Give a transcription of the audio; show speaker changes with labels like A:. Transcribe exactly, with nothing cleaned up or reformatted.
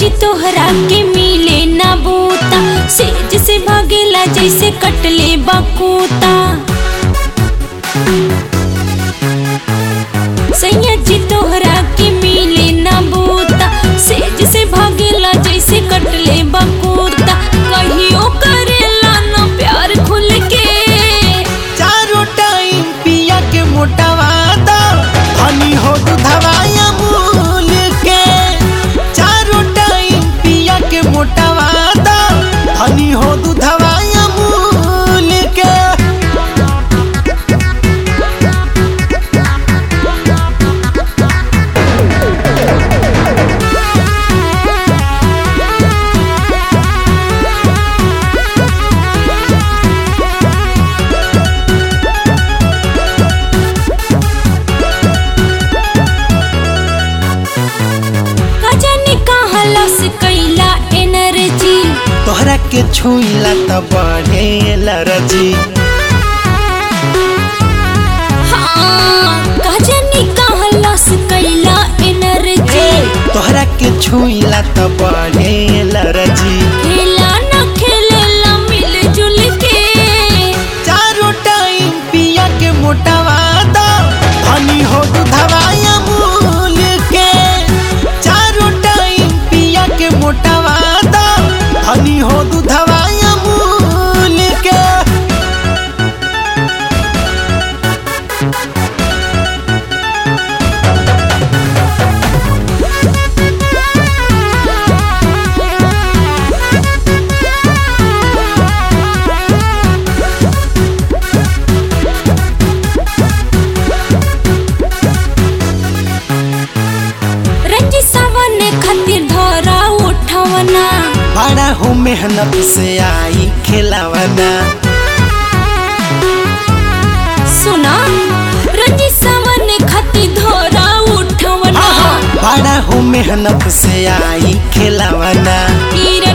A: जी तोहरा के मिले ना बूता, सेज से भागेला जैसे कटले बकूता। सैया जी तोहरा के मिले ना बूता, सेज से भागेला जैसे कटले बकूता। कहियो करेला ना प्यार खुल के,
B: चारों टाइम पिया के मोटावा दा धनी हो दूधवाया मूल के। चारों टाइम पिया के मोटावा दा धनी हो दूधवाया मूल के।
A: कैला एनर्जी
B: तोहरा के छुईला त बढ़े एलर्जी।
A: हाँ कजनी कहलस कैला एनर्जी,
B: तोहरा के छुईला त बढ़े एलर्जी।
A: खेला न खेलेला मिलजुल के,
B: चारों टाइम पिया के मोटावा दा धनी हो दूधवाया मूल के। चारों टाइम पिया के मोटावा दा धनी हो दूधवाया मूल के।
A: खातिर धरा उठवना,
B: बड़ा हो मेहनत से आई खिलावना।
A: सुना रंजिसवन खातिर धरा उठवना,
B: बड़ा हो मेहनत से आई खिलावना।